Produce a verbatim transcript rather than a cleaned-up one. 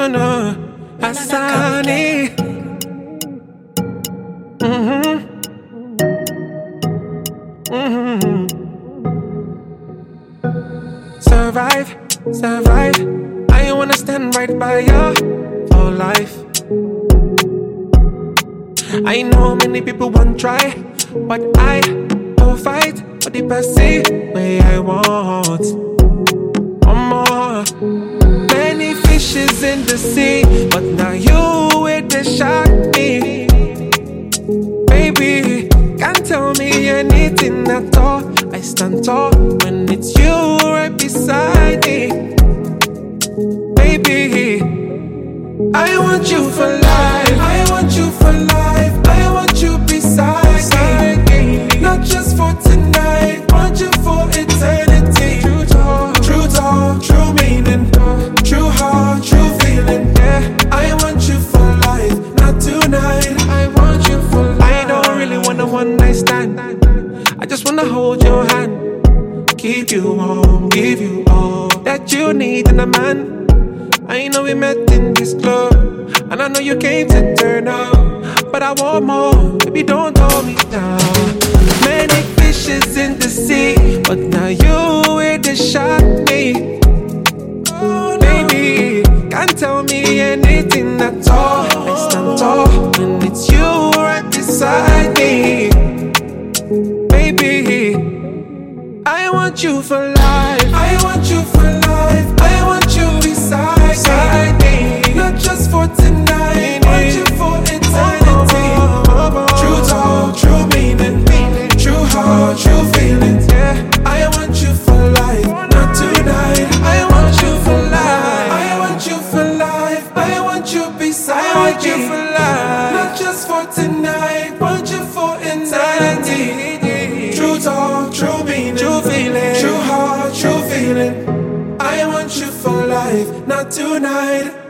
no, Asani. Mm-hmm. Mm-hmm. Survive, survive. I wanna stand right by you for life. I know many people won't try, but I will fight for the best way I want. One more. Many fishes in the sea, but now you with the shock me. Baby, can't tell me anything at all. I stand tall when it's you right beside me. Baby, I want you for life. I want you for life. I want you beside me. Not just for tonight, want you for eternity. True talk, true talk, true meaning, true heart, true feeling. Yeah, I want you for life, not tonight. I want you for life. I don't really want a one night stand. I just wanna hold your hand, keep you warm, give you all that you need in a man. I know we met in this club, and I know you came to turn up, but I want more, baby, don't hold me down. Many fishes in the sea, but now you with the shot me. Oh, baby, can't tell me anything at all. I stand tall when it's you right beside me. Baby, I want you for life. I want you for life. I want you beside me. Not just for tonight, want you for eternity. True talk, true meaning, true heart, true feelings. Yeah, I want you for life, not tonight. I want you for life. I want you for life. I want you beside me. I want you for life, not just for tonight, want you for eternity. True talk, true meaning, true feeling, true heart, true feeling. I want you for life, not tonight.